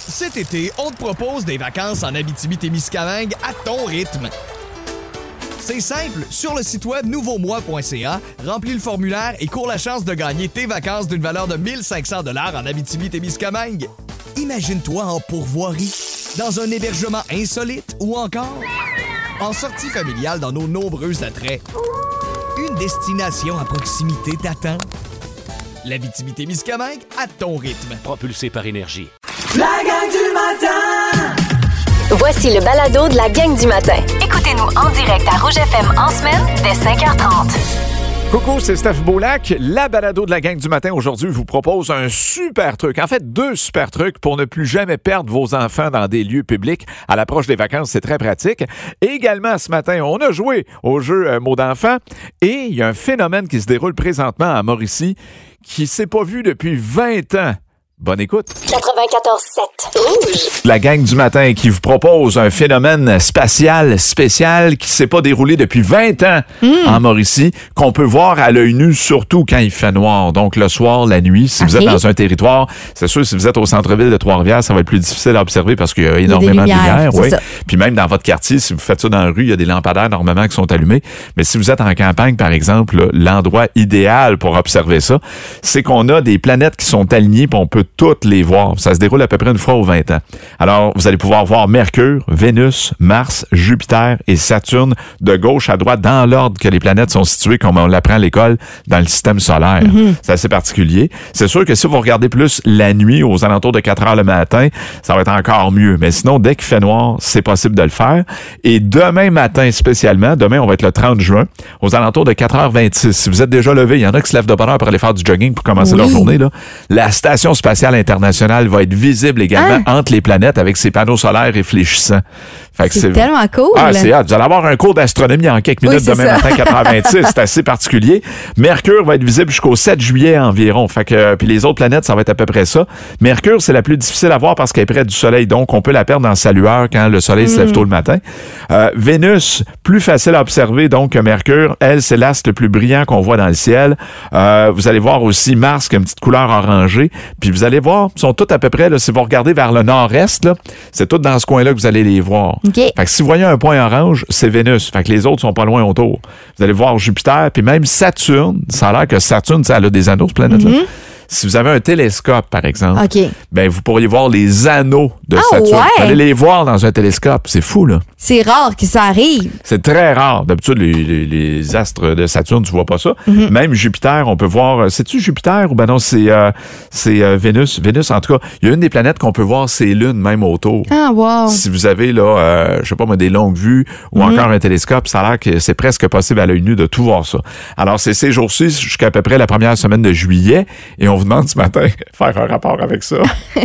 Cet été, on te propose des vacances en Abitibi-Témiscamingue à ton rythme. C'est simple, sur le site web nouveaumois.ca, remplis le formulaire et cours la chance de gagner tes vacances d'une valeur de 1 500 $ en Abitibi-Témiscamingue. Imagine-toi en pourvoirie, dans un hébergement insolite ou encore en sortie familiale dans nos nombreux attraits. Une destination à proximité t'attend. L'Abitibi-Témiscamingue à ton rythme. Propulsé par Énergie. La gang du matin! Voici le balado de la gang du matin. Écoutez-nous en direct à Rouge FM en semaine dès 5h30. Coucou, c'est Steph Beaulac. La balado de la gang du matin aujourd'hui vous propose un super truc. En fait, 2 super trucs pour ne plus jamais perdre vos enfants dans des lieux publics. À l'approche des vacances, c'est très pratique. Et également, ce matin, on a joué au jeu Mots d'enfant. Et il y a un phénomène qui se déroule présentement à Mauricie qui ne s'est pas vu depuis 20 ans. Bonne écoute. 94.7 Rouge. La gang du matin qui vous propose un phénomène spatial spécial qui s'est pas déroulé depuis 20 ans en Mauricie, qu'on peut voir à l'œil nu, surtout quand il fait noir. Donc, le soir, la nuit, si vous êtes dans un territoire, c'est sûr, si vous êtes au centre-ville de Trois-Rivières, ça va être plus difficile à observer parce qu'il y a énormément de lumière. Oui. Puis même dans votre quartier, si vous faites ça dans la rue, il y a des lampadaires normalement qui sont allumés. Mais si vous êtes en campagne, par exemple, là, l'endroit idéal pour observer ça, c'est qu'on a des planètes qui sont alignées puis on peut toutes les voir. Ça se déroule à peu près une fois aux 20 ans. Alors, vous allez pouvoir voir Mercure, Vénus, Mars, Jupiter et Saturne de gauche à droite dans l'ordre que les planètes sont situées, comme on l'apprend à l'école, dans le système solaire. C'est assez particulier. C'est sûr que si vous regardez plus la nuit, aux alentours de 4 heures le matin, ça va être encore mieux. Mais sinon, dès qu'il fait noir, c'est possible de le faire. Et demain matin spécialement, demain, on va être le 30 juin, aux alentours de 4h26. Si vous êtes déjà levé, il y en a qui se lèvent de bonne heure pour aller faire du jogging pour commencer leur journée, là. La Station spatiale internationale va être visible également entre les planètes avec ses panneaux solaires réfléchissants. Fait que c'est tellement cool. Ah, c'est hâte. Vous allez avoir un cours d'astronomie en quelques minutes demain matin, 4h26. C'est assez particulier. Mercure va être visible jusqu'au 7 juillet environ. Fait que, puis les autres planètes, ça va être à peu près ça. Mercure, c'est la plus difficile à voir parce qu'elle est près du Soleil. Donc, on peut la perdre dans sa lueur quand le Soleil se lève tôt le matin. Vénus, plus facile à observer donc que Mercure. Elle, c'est l'astre le plus brillant qu'on voit dans le ciel. Vous allez voir aussi Mars qui a une petite couleur orangée. Puis vous allez voir, ils sont tous à peu près, là, si vous regardez vers le nord-est, là, c'est tout dans ce coin-là que vous allez les voir. Okay. Fait que si vous voyez un point orange, c'est Vénus. Fait que les autres sont pas loin autour. Vous allez voir Jupiter, puis même Saturne. Ça a l'air que Saturne, ça a des anneaux, cette planète-là. Si vous avez un télescope, par exemple, ben vous pourriez voir les anneaux de Saturne. Ouais. Vous allez les voir dans un télescope. C'est fou, là. C'est rare que ça arrive. C'est très rare. D'habitude, les astres de Saturne, tu vois pas ça. Même Jupiter, on peut voir... C'est-tu Jupiter ou ben non, c'est Vénus. Vénus, en tout cas, il y a une des planètes qu'on peut voir ses lunes même autour. Ah, wow. Si vous avez, là, je sais pas moi, des longues vues ou encore un télescope, ça a l'air que c'est presque possible à l'œil nu de tout voir ça. Alors, c'est ces jours-ci jusqu'à peu près la première semaine de juillet et on vous demande ce matin faire un rapport avec ça.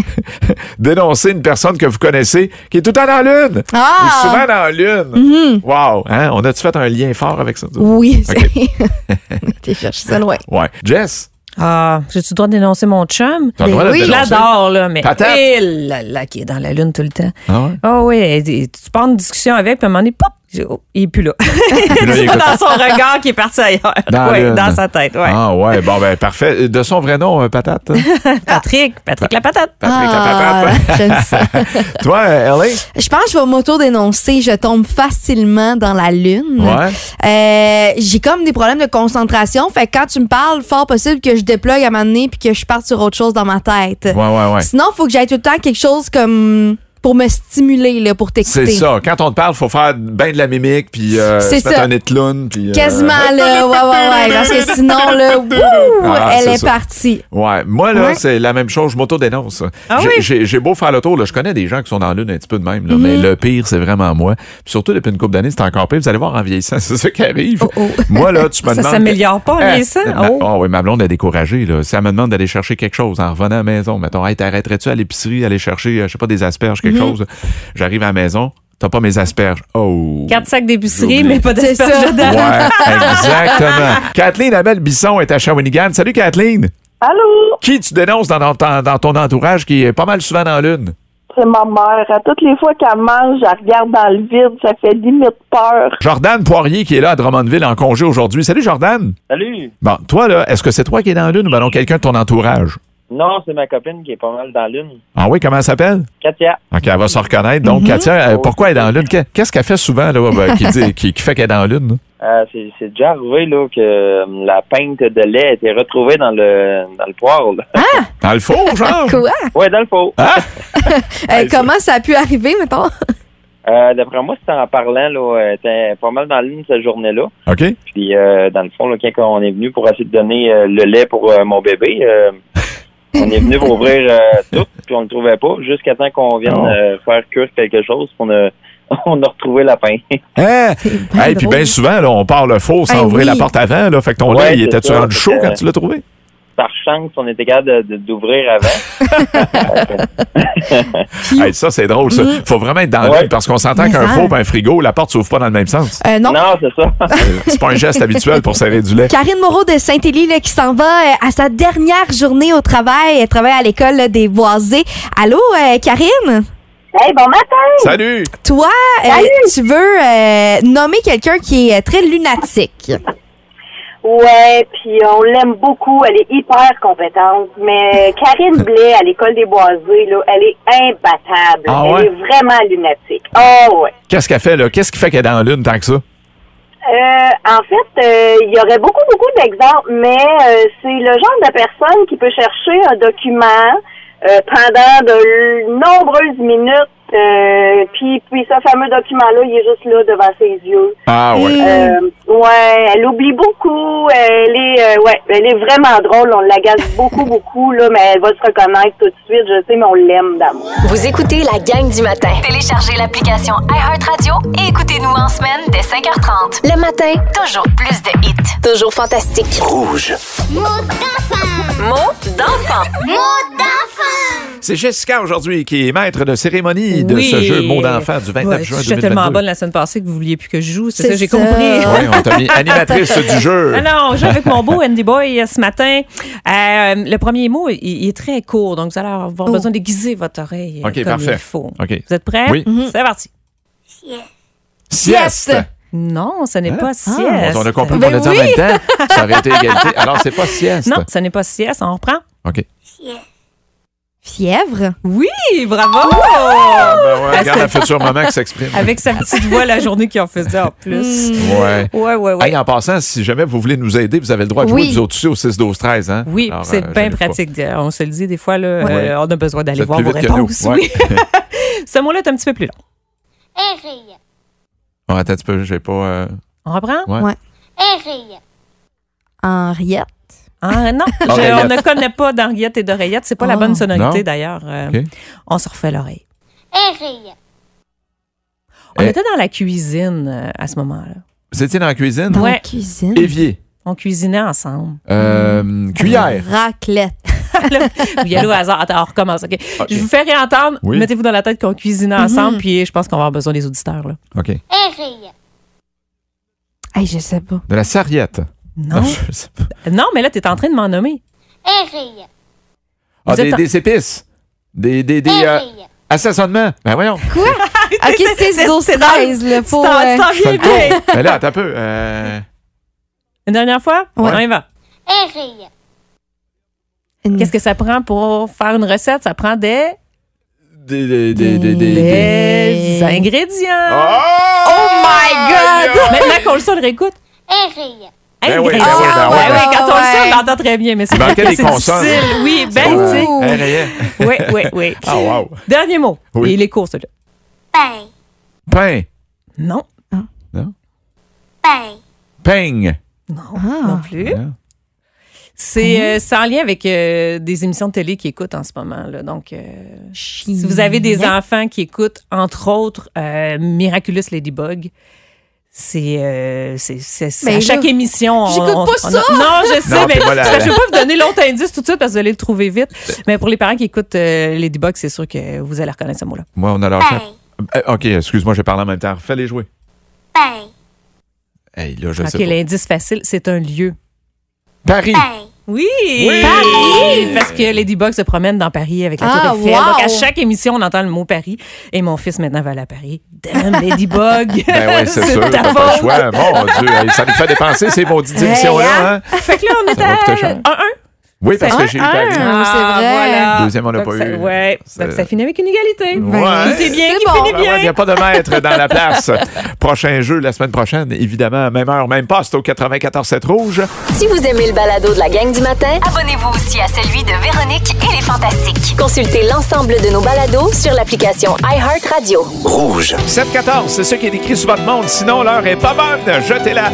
Dénoncer une personne que vous connaissez qui est tout le temps dans la Lune. Ou souvent dans la Lune. Wow! Hein? On a-tu fait un lien fort avec ça? Oui. Okay. T'es cherché ça loin. Ouais. Jess? J'ai-tu le droit de dénoncer mon chum? T'as le droit de je dénoncer? l'adore, là, mais Patate. là, qui est dans la Lune tout le temps. Ah ouais? Ah oui, tu pars une discussion avec, puis à un moment donné, pop! Il est plus là. Puis là, C'est pas dans son regard qui est parti ailleurs. Dans sa tête, ouais. Ah ouais, bon ben parfait. De son vrai nom, Patate? Patrick la patate. Patrick la patate. J'aime ça. Toi, Ellie? Je pense que je vais m'auto-dénoncer. Je tombe facilement dans la Lune. Ouais. J'ai comme des problèmes de concentration. Fait que quand tu me parles, fort possible que je déplogue à un moment donné puis que je parte sur autre chose dans ma tête. Ouais. Sinon, il faut que j'aille tout le temps quelque chose comme... pour me stimuler, là, pour t'écouter. C'est ça. Quand on te parle, il faut faire bien de la mimique, puis se mettre un étalon. Quasiment, là. Ouais. Parce que sinon, là, elle est partie. Ouais. Moi, là, c'est la même chose. Je m'auto-dénonce. J'ai beau faire le tour, là. Je connais des gens qui sont dans la Lune un petit peu de même, là, mais le pire, c'est vraiment moi. Puis surtout, depuis une couple d'années, c'est encore pire. Vous allez voir en vieillissant, c'est ça qui arrive. Moi, là, tu me demandes... Ça s'améliore pas en vieillissant? Oui, ma blonde est découragée, là. Si elle me demande d'aller chercher quelque chose en revenant à la maison, mettons, hey, t'arrêterais-tu à l'épicerie, aller chercher, je sais pas, des asperges, quelque chose. J'arrive à la maison, t'as pas mes asperges. 4 sacs d'épicerie, mais pas d'asperges dedans. Ouais, exactement. Kathleen Abel-Bisson est à Shawinigan. Salut, Kathleen. Allô? Qui tu dénonces dans ton entourage qui est pas mal souvent dans la Lune? C'est ma mère. À toutes les fois qu'elle mange, elle regarde dans le vide. Ça fait limite peur. Jordan Poirier qui est là à Drummondville en congé aujourd'hui. Salut, Jordan. Salut. Bon, toi, là, est-ce que c'est toi qui es dans la Lune ou ben non quelqu'un de ton entourage? Non, c'est ma copine qui est pas mal dans l'une. Ah oui, comment elle s'appelle? Katia. OK, elle va se reconnaître. Donc, Katia, pourquoi elle est dans l'une? Qu'est-ce qu'elle fait souvent là, qui fait qu'elle est dans l'une? C'est déjà arrivé là, que la pinte de lait a été retrouvée dans le poêle. Ah! Dans le four, genre? Quoi? Oui, dans le four. Ah! Comment ça a pu arriver, mettons? D'après moi, c'était en parlant, là, elle était pas mal dans l'une cette journée-là. OK. Puis, dans le fond, là, quand on est venu pour essayer de donner le lait pour mon bébé, on est venu pour ouvrir tout, puis on le trouvait pas, jusqu'à temps qu'on vienne faire cuire quelque chose, puis on a retrouvé la pinte. Hein? Hey, puis bien souvent, là, on part le four sans ouvrir la porte avant. Là, fait que ton lait, il était-tu rendu chaud quand tu l'as trouvé? Par chance, on était capable d'ouvrir avant. Hey, ça, c'est drôle, ça. Faut vraiment être dans l'œil parce qu'on s'entend qu'un four et un frigo, la porte s'ouvre pas dans le même sens. Non. Non, c'est ça. C'est pas un geste habituel pour serrer du lait. Karine Moreau de Saint-Élie là, qui s'en va à sa dernière journée au travail. Elle travaille à l'école là, des Boisés. Allô, Karine? Hey, bon matin! Salut! Toi, tu veux nommer quelqu'un qui est très lunatique. Ouais, puis on l'aime beaucoup, elle est hyper compétente, mais Karine Blais, à l'école des Boisés, là, elle est imbattable. Ah elle ouais? est vraiment lunatique. Oh ouais. Qu'est-ce qu'elle fait, là? Qu'est-ce qui fait qu'elle est dans l'une tant que ça? En fait, il y aurait beaucoup d'exemples, mais c'est le genre de personne qui peut chercher un document pendant de nombreuses minutes, puis ce fameux document-là, il est juste là devant ses yeux. Ah ouais. Ouais, elle oublie beaucoup. Elle est vraiment drôle. On l'agace beaucoup là, mais elle va se reconnaître tout de suite. Je sais, mais on l'aime d'amour. Vous écoutez la gang du matin. Téléchargez l'application iHeartRadio et écoutez-nous en semaine dès 5h30. Le matin, toujours plus de hits. Toujours fantastique. Rouge. Mots d'enfant. C'est Jessica aujourd'hui qui est maître de cérémonie de ce jeu Mots d'enfant du 29 juin 2022. Je suis tellement bonne la semaine passée que vous vouliez plus que je joue. C'est ça, j'ai ça. compris. Oui, on t'a mis animatrice du jeu. Alors, on joue avec mon beau Andy Boy ce matin. Le premier mot, il est très court, donc vous allez avoir besoin d'aiguiser votre oreille OK, comme parfait. il faut. OK. Vous êtes prêts? Oui. C'est parti. Sieste. Non, ce n'est pas sieste. On a compris qu'on l'a dit en même temps. Ça aurait été égalité. Alors, c'est pas sieste. Non, ce n'est pas sieste. On reprend. OK. Fièvre? Oui, bravo! Ben ouais, regarde la future maman qui s'exprime. Avec sa petite voix la journée qui en faisait en plus. Ouais. Ouais. Hey, en passant, si jamais vous voulez nous aider, vous avez le droit de jouer vous autres aussi au 6-12-13. Hein? Oui, alors, c'est bien gênez-vous pas. pratique. On se le dit des fois, là, Ouais. on a besoin d'aller Vous êtes voir plus vos vite que nous. réponses. Ouais. Oui. Ce mot-là est un petit peu plus long. Oh, attends un petit peu, j'ai pas... On reprend? Ouais. Henriette? Ah, non, Oreillette. on ne connaît pas d'Henriette et d'oreillette. C'est pas la bonne sonorité, Non? d'ailleurs. OK. On se refait l'oreille. On était dans la cuisine à ce moment-là. Vous étiez dans la cuisine? Dans la Ouais. cuisine? Évier. On cuisinait ensemble. Cuillère. Raclette. Oui, allô, au hasard. Attends, on recommence. OK. OK. Je vous fais réentendre. Oui. Mettez-vous dans la tête qu'on cuisinait ensemble, puis je pense qu'on va avoir besoin des auditeurs. Là. OK. Hey, je sais pas. De la sarriette. Non. Je sais pas. Non, mais là, tu es en train de m'en nommer. Ah, Vous êtes des épices. Des assaisonnements. Ben voyons. Quoi? OK, c'est 12-13, là. Faut, Ça Ça vient le bien. tourne. Mais là, attends un peu. Une dernière fois? Ouais. On y va. Qu'est-ce que ça prend pour faire une recette? Ça prend des ingrédients. Oh my God! Maintenant qu'on le sait, on le réécoute. Ben oui, Ingrédients. ben oui, ben oui. Quand on le sait, Ouais. on l'entend très bien, mais c'est Il manquait des c'est consonnes. difficile. Oui, ben, Oh. tu sais. Ouh. Oui. Ah, wow. Dernier mot. Oui. Et il est court, celui-là. Pain. Non. Peigne. Non plus. Ah. C'est en lien avec des émissions de télé qui écoutent en ce moment. Là. Donc, si vous avez des enfants qui écoutent, entre autres, Miraculous Ladybug, c'est Mais à chaque là, émission. j'écoute pas ça! Non, je sais, Non, mais puis voilà. je ne peux pas vous donner l'autre indice tout de suite parce que vous allez le trouver vite. Mais pour les parents qui écoutent Ladybug, c'est sûr que vous allez reconnaître ce mot-là. Moi, on a lâché. OK, excuse-moi, je parle en même temps. Fais-les jouer. Hey, là, je sais OK, pas. l'indice facile, c'est un lieu. Paris. Oui! Paris! Parce que Ladybug se promène dans Paris avec la Ah, Tour Eiffel. wow! Donc, à chaque émission, on entend le mot Paris. Et mon fils, maintenant, va aller à Paris. Damn, Ladybug! Ben oui, c'est sûr. ta T'as pas le faute. choix. Mon Dieu, hey, ça nous fait dépenser ces maudites émissions-là. Hein? Fait que là, on est Ça va coûter cher. à 1-1. Oui, parce que j'ai eu Paris. C'est vrai. Voilà. Deuxième, on n'a pas eu. Ouais, donc ça finit avec une égalité. Ouais. C'est bien qui bon. finit bien. Il n'y a pas de maître dans la place. Prochain jeu la semaine prochaine, évidemment, même heure, même poste au 94.7 Rouge. Si vous aimez le balado de la gang du matin, abonnez-vous aussi à celui de Véronique et les Fantastiques. Consultez l'ensemble de nos balados sur l'application iHeartRadio. Rouge. 7-14, c'est ce qui est écrit sur votre montre. Sinon, l'heure est pas bonne. Jetez-la.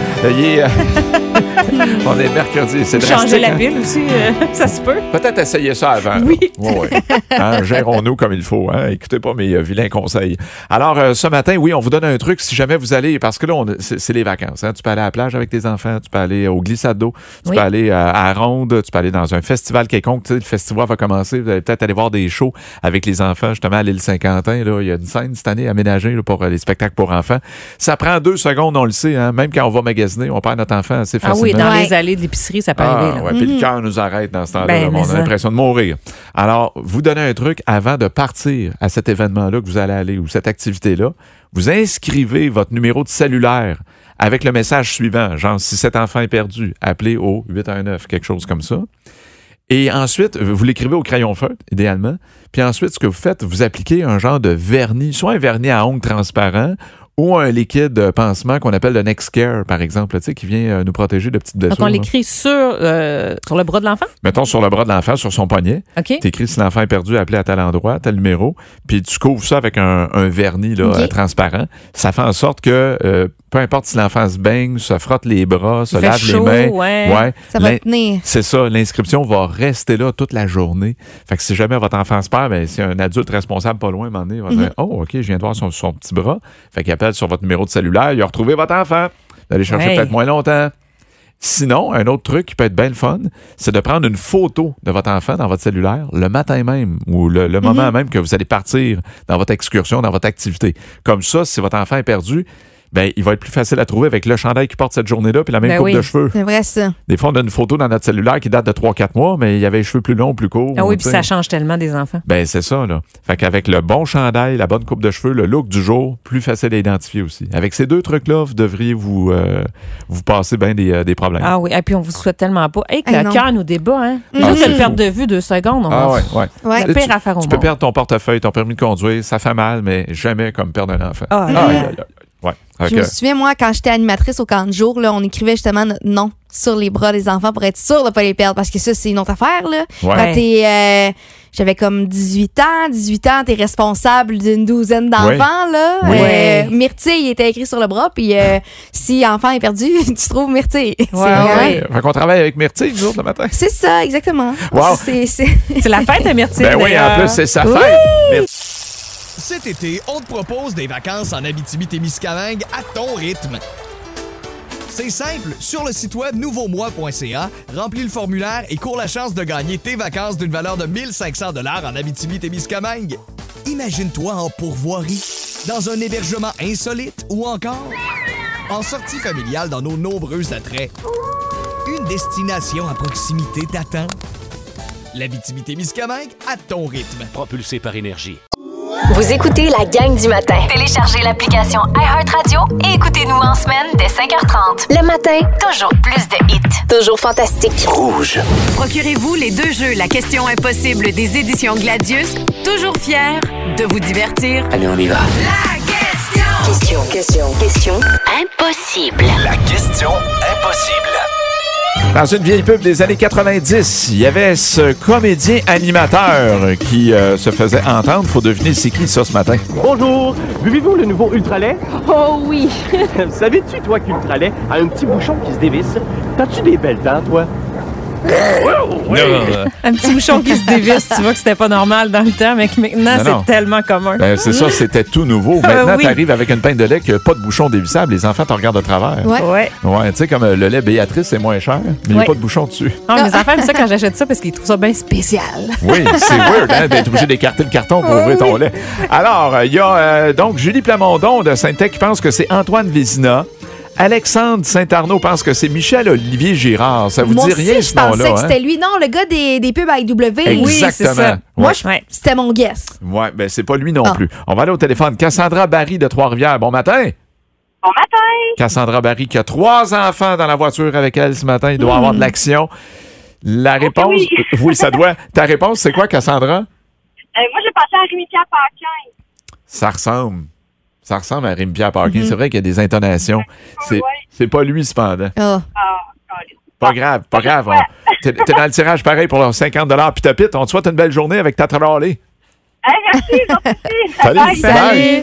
On est mercredi. C'est drastique. Changer la hein? pile aussi, ça se peut. Peut-être essayer ça avant. Oui. Ouais. Hein, gérons-nous comme il faut. Hein? Écoutez pas mes vilains conseils. Alors, ce matin, oui, on vous donne un truc si jamais vous allez, parce que là, c'est les vacances. Hein? Tu peux aller à la plage avec tes enfants, tu peux aller au glissade d'eau, tu peux aller à Ronde, tu peux aller dans un festival quelconque. Tu sais, le festival va commencer. Vous allez peut-être aller voir des shows avec les enfants, justement, à l'île Saint-Quentin. Là, il y a une scène cette année aménagée là, pour les spectacles pour enfants. Ça prend 2 secondes, on le sait. Hein? Même quand on va magasiner, on perd notre enfant assez facilement. Ah oui, dans les allées de l'épicerie, ça peut arriver. Ouais, puis le cœur nous arrête dans ce temps-là. Ben, on a l'impression de mourir. Alors, vous donnez un truc avant de partir à cet événement-là que vous allez aller ou cette activité-là. Vous inscrivez votre numéro de cellulaire avec le message suivant, genre si cet enfant est perdu, appelez au 819, quelque chose comme ça. Et ensuite, vous l'écrivez au crayon feutre, idéalement. Puis ensuite, ce que vous faites, vous appliquez un genre de vernis, soit un vernis à ongles transparent ou un liquide pansement qu'on appelle le Nexcare, par exemple, tu sais, qui vient nous protéger de petites blessures. Donc, on l'écrit sur le bras de l'enfant? Mettons sur le bras de l'enfant, sur son poignet. OK. T'écris si l'enfant est perdu, appelez à tel endroit, tel numéro, puis tu couvres ça avec un vernis là, transparent. Ça fait en sorte que peu importe si l'enfant se baigne, se frotte les bras, se lave chaud, les mains. ouais. Ça va tenir. C'est ça, l'inscription va rester là toute la journée. Fait que si jamais votre enfant se perd, ben, si un adulte responsable pas loin, à un moment donné, il va dire « Oh, OK, je viens de voir son petit bras. » Fait qu'il appelle sur votre numéro de cellulaire, il a retrouvé votre enfant. Vous allez chercher peut-être moins longtemps. Sinon, un autre truc qui peut être bien le fun, c'est de prendre une photo de votre enfant dans votre cellulaire le matin même ou le moment même que vous allez partir dans votre excursion, dans votre activité. Comme ça, si votre enfant est perdu, ben, il va être plus facile à trouver avec le chandail qu'il porte cette journée-là puis la même coupe de cheveux. C'est vrai, ça. Des fois, on a une photo dans notre cellulaire qui date de 3-4 mois, mais il y avait les cheveux plus longs, plus courts. Ah oui, puis ça change tellement des enfants. Ben, c'est ça, là. Fait qu'avec le bon chandail, la bonne coupe de cheveux, le look du jour, plus facile à identifier aussi. Avec ces 2 trucs-là, vous devriez vous passer bien des problèmes. Ah oui, et puis on vous souhaite tellement pas. Hey, que le cœur nous débat, hein? Juste de perdre de vue 2 secondes. Ouais. C'est la pire affaire au monde. Tu peux perdre ton portefeuille, ton permis de conduire, ça fait mal, mais jamais comme perdre un enfant. Ouais. Je me souviens, moi, quand j'étais animatrice au camp de jour, là, on écrivait justement notre nom sur les bras des enfants pour être sûr de ne pas les perdre. Parce que ça, c'est une autre affaire. Là. Ouais. Quand j'avais comme 18 ans, t'es responsable d'une douzaine d'enfants. Là. Myrtille était écrit sur le bras. Puis si enfant est perdu, tu trouves Myrtille. Fait qu'on travaille avec Myrtille, nous autres, le matin. C'est ça, exactement. Wow. C'est la fête à Myrtille. Ben oui, en plus, c'est sa fête. Cet été, on te propose des vacances en Abitibi-Témiscamingue à ton rythme. C'est simple, sur le site web nouveaumois.ca, remplis le formulaire et cours la chance de gagner tes vacances d'une valeur de 1 500 $ en Abitibi-Témiscamingue. Imagine-toi en pourvoirie, dans un hébergement insolite ou encore en sortie familiale dans nos nombreux attraits. Une destination à proximité t'attend. L'Abitibi-Témiscamingue à ton rythme. Propulsé par Énergie. Vous écoutez la gang du matin. Téléchargez l'application iHeartRadio et écoutez-nous en semaine dès 5h30. Le matin, toujours plus de hits. Toujours fantastique. Rouge. Procurez-vous les 2 jeux La question impossible des éditions Gladius. Toujours fiers de vous divertir. Allez, on y va. Question impossible. La question impossible. Dans une vieille pub des années 90, il y avait ce comédien animateur qui se faisait entendre. Faut deviner c'est qui ça ce matin. Bonjour, buvez-vous le nouveau Ultralait? Oh oui! Savais-tu, toi, qu'Ultralait a un petit bouchon qui se dévisse? T'as-tu des belles dents, toi? Un petit bouchon qui se dévisse, tu vois que c'était pas normal dans le temps, mais maintenant, c'est tellement commun. Ben, c'est ça, c'était tout nouveau. Maintenant, t'arrives avec une pinte de lait qui n'a pas de bouchon dévissable. Les enfants te regardent de travers. Ouais. Tu sais, comme le lait Béatrice, c'est moins cher, mais il n'y a pas de bouchon dessus. Ah, mes enfants aiment ça quand j'achète ça parce qu'ils trouvent ça bien spécial. Oui, c'est weird, hein, d'être obligé d'écarter le carton pour ouvrir ton lait. Alors, il y a donc Julie Plamondon de Sainte-Thèque qui pense que c'est Antoine Vézina. Alexandre Saint-Arnaud pense que c'est Michel-Olivier Girard. Ça vous dit rien, ce nom-là? Moi aussi, je pensais que c'était lui. Non, le gars des pubs à IW. Exactement. Oui, c'est ça. Moi, c'était mon guess. Oui, ben c'est pas lui non plus. On va aller au téléphone. Cassandra Barry de Trois-Rivières. Bon matin. Bon matin. Cassandra Barry qui a 3 enfants dans la voiture avec elle ce matin. Il doit avoir de l'action. La réponse, oui, ça doit. Ta réponse, c'est quoi, Cassandra? Moi, j'ai pensé à Rémi-Pierre Paquin. Ça ressemble à Rémi-Pierre Paquin. C'est vrai qu'il y a des intonations. C'est pas lui, cependant. Pas grave. T'es dans le tirage pareil pour leurs 50 $. Puis Topit, on te souhaite une belle journée avec ta Traoré. Merci. Salut.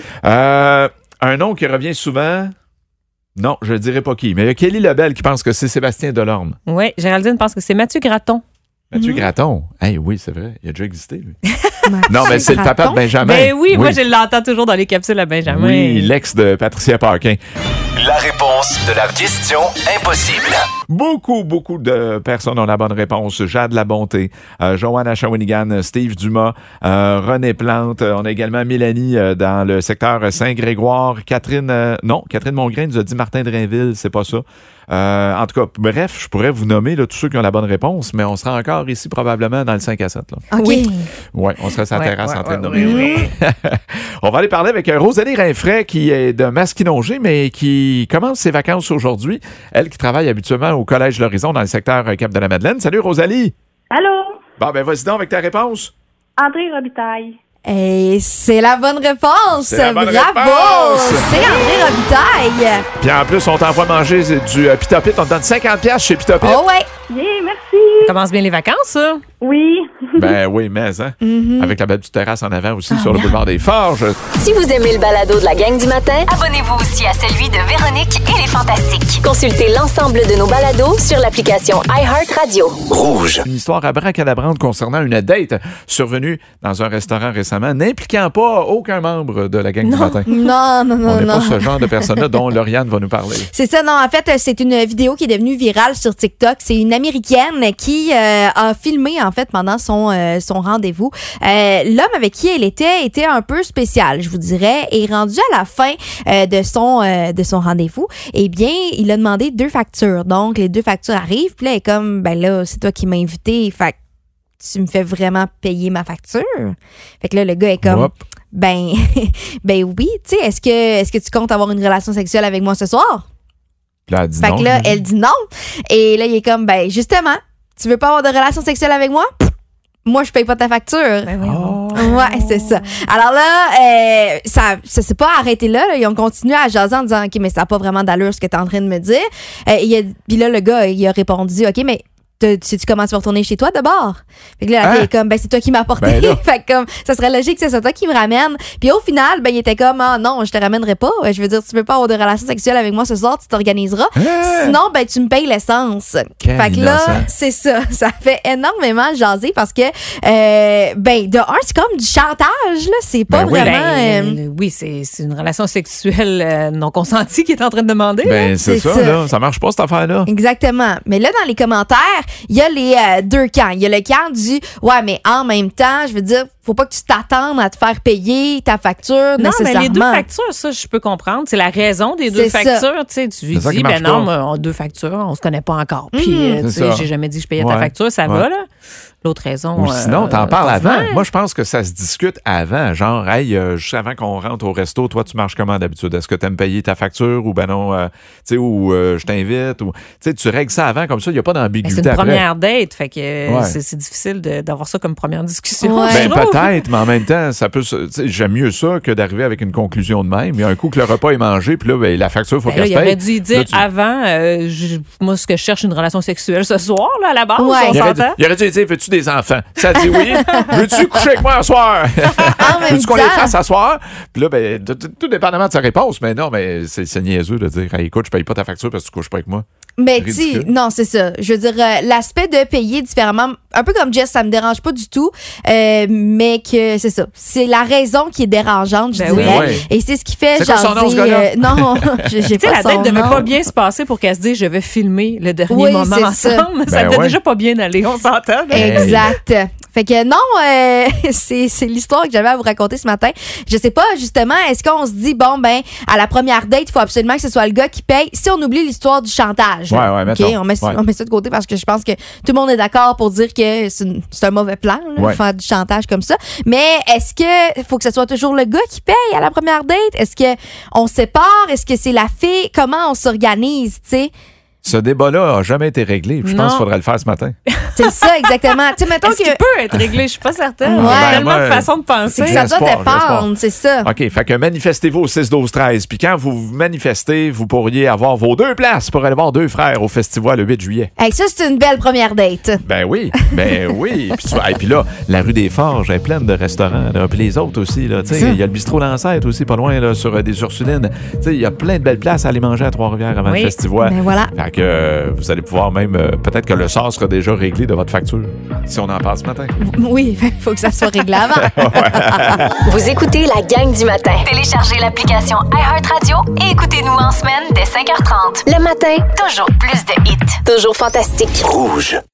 Un nom qui revient souvent. Non, je ne dirai pas qui. Mais il y a Kelly Lebel qui pense que c'est Sébastien Delorme. Oui, Géraldine pense que c'est Mathieu Gratton. Mathieu Gratton. Oui, c'est vrai. Il a déjà existé, lui. Non, mais c'est le papa de Benjamin. Ben oui, moi, je l'entends toujours dans les capsules à Benjamin. Oui, l'ex de Patricia Paquin. La réponse de la question impossible. Beaucoup de personnes ont la bonne réponse. Jade Labonté, Joanne à Shawinigan, Steve Dumas, René Plante. On a également Mélanie dans le secteur Saint-Grégoire. Catherine Mongrain nous a dit Martin Drainville, c'est pas ça. En tout cas, bref, je pourrais vous nommer là, tous ceux qui ont la bonne réponse, mais on sera encore ici probablement dans le 5 à 7. Là. OK. Oui, on serait sur la terrasse en train de nommer. On va aller parler avec Rosalie Rinfray qui est de Masquinongé, mais qui commence ses vacances aujourd'hui. Elle qui travaille habituellement au Collège L'Horizon dans le secteur Cap-de-la-Madeleine. Salut Rosalie! Allô? Bon, ben vas-y donc avec ta réponse. André Robitaille. Et c'est la bonne réponse. C'est la bonne Bravo! réponse. C'est André Robitaille. Puis en plus, on t'envoie manger du Pitopit. On te donne 50$ chez Pitopit. Oh ouais. Yeah, merci. Ça commence bien les vacances, ça? Oui. Ben oui, mais hein. Avec la belle petite terrasse en avant aussi sur le boulevard des Forges. Si vous aimez le balado de la gang du matin, abonnez-vous aussi à celui de Véronique et les Fantastiques. Consultez l'ensemble de nos balados sur l'application iHeartRadio. Rouge. Une histoire abracadabrante concernant une date survenue dans un restaurant récemment, n'impliquant pas aucun membre de la gang du matin. Non. On n'est pas ce genre de personne-là dont Lauriane va nous parler. C'est ça, non. En fait, c'est une vidéo qui est devenue virale sur TikTok. C'est une Américaine qui a filmé, en fait, pendant son rendez-vous. L'homme avec qui elle était un peu spécial, je vous dirais. Et rendu à la fin de son rendez-vous, eh bien, il a demandé 2 factures. Donc, les 2 factures arrivent. Puis là, elle est comme, ben là, c'est toi qui m'as invité. Fait que tu me fais vraiment payer ma facture? Fait que là, le gars est comme... Ben oui, tu sais, est-ce que tu comptes avoir une relation sexuelle avec moi ce soir? Là, elle dit fait non. que là, elle dit non. Et là, il est comme, ben justement, tu veux pas avoir de relation sexuelle avec moi? Moi, je paye pas ta facture. Ben oui. Ouais, c'est ça. Alors là, ça s'est pas arrêté là. Ils ont continué à jaser en disant, OK, mais ça n'a pas vraiment d'allure ce que tu es en train de me dire. Puis là, le gars, il a répondu, OK, mais sais-tu comment tu vas retourner chez toi d'abord? Fait que là, la fille est comme, ben c'est toi qui m'as apporté. Ben fait que comme, ça serait logique que c'est toi qui me ramène. Puis au final, ben il était comme, ah non, je te ramènerai pas. Je veux dire, tu veux pas avoir de relation sexuelle avec moi ce soir, tu t'organiseras. Sinon, ben tu me payes l'essence. Fait que là, c'est ça. Ça fait énormément jaser parce que, ben de un, c'est comme du chantage, là. C'est pas vraiment... oui, c'est une relation sexuelle non consentie qu'il est en train de demander. Ben c'est ça, là. Ça marche pas, cette affaire-là. Exactement. Mais là, dans les commentaires, il y a les 2 camps. Il y a le camp du ouais, mais en même temps, je veux dire, faut pas que tu t'attendes à te faire payer ta facture nécessairement. Non, mais les 2 factures, ça, je peux comprendre. C'est la raison des 2 factures. Tu sais, tu lui dis, ben non, on 2 factures, on se connaît pas encore. Puis, tu sais, j'ai jamais dit que je payais ta facture, ça va, là. L'autre raison. Ou sinon, t'en parles avant. Moi, je pense que ça se discute avant. Genre, hey, juste avant qu'on rentre au resto, toi, tu marches comment d'habitude? Est-ce que tu aimes payer ta facture ou ben non, tu sais, ou je t'invite? Ou, tu règles ça avant, comme ça, il n'y a pas d'ambiguïté. C'est une première date, fait que c'est difficile d'avoir ça comme première discussion. Ben, peut-être, mais en même temps, ça peut. J'aime mieux ça que d'arriver avec une conclusion de même. Il y a un coup que le repas est mangé, puis là, ben, la facture, il faut qu'elle se paye. Il aurait dû dire avant, moi, ce que je cherche, une relation sexuelle ce soir, là, à la base, on s'entend. Il aurait dû dire, veux-tu des enfants? Ça dit oui. Veux-tu coucher avec moi un soir? Veux-tu qu'on les fasse à soir? Puis là, ben, tout dépendamment de sa réponse, mais non, mais c'est niaiseux de dire, hey, écoute, je paye pas ta facture parce que tu couches pas avec moi. Mais tu non, c'est ça. Je veux dire, l'aspect de payer différemment, un peu comme Jess, ça me dérange pas du tout, mais que c'est ça. C'est la raison qui est dérangeante, je dirais. Oui. Et c'est ce qui fait c'est jaser. Son nom, non, j'ai pas la date devait pas bien se passer pour qu'elle se dise, je vais filmer le dernier moment ensemble. Ça devait déjà pas bien aller, on s'entend. Exact. Fait que non, c'est l'histoire que j'avais à vous raconter ce matin. Je sais pas, justement, est-ce qu'on se dit, bon, ben, à la première date, il faut absolument que ce soit le gars qui paye, si on oublie l'histoire du chantage. Ouais, mettons. On met ça de côté parce que je pense que tout le monde est d'accord pour dire que c'est un mauvais plan, là, faire du chantage comme ça. Mais est-ce que faut que ce soit toujours le gars qui paye à la première date? Est-ce que on sépare? Est-ce que c'est la fille? Comment on s'organise, tu sais? Ce débat-là n'a jamais été réglé. Je pense qu'il faudrait le faire ce matin. C'est ça, exactement. Tu sais, mettons Est-ce qu'il peut être réglé? Je suis pas certaine. Ouais. Il y a tellement de façons de penser. C'est que ça doit dépendre, c'est ça. OK, fait que manifestez-vous au 6-12-13. Puis quand vous manifestez, vous pourriez avoir vos 2 places pour aller voir 2 frères au festival le 8 juillet. Hey, ça, c'est une belle première date. Ben oui. Puis là, la rue des Forges est pleine de restaurants. Là. Puis les autres aussi. Il y a le bistrot Lancette aussi, pas loin, là, sur des Ursulines. Il y a plein de belles places à aller manger à Trois-Rivières avant le festival. Ben voilà. Fait que vous allez pouvoir même... peut-être que le sort sera déjà réglé de votre facture, si on en parle ce matin. Oui, il faut que ça soit réglé avant. Vous écoutez la gang du matin. Téléchargez l'application iHeartRadio et écoutez-nous en semaine dès 5h30. Le matin, toujours plus de hits. Toujours fantastique. Rouge.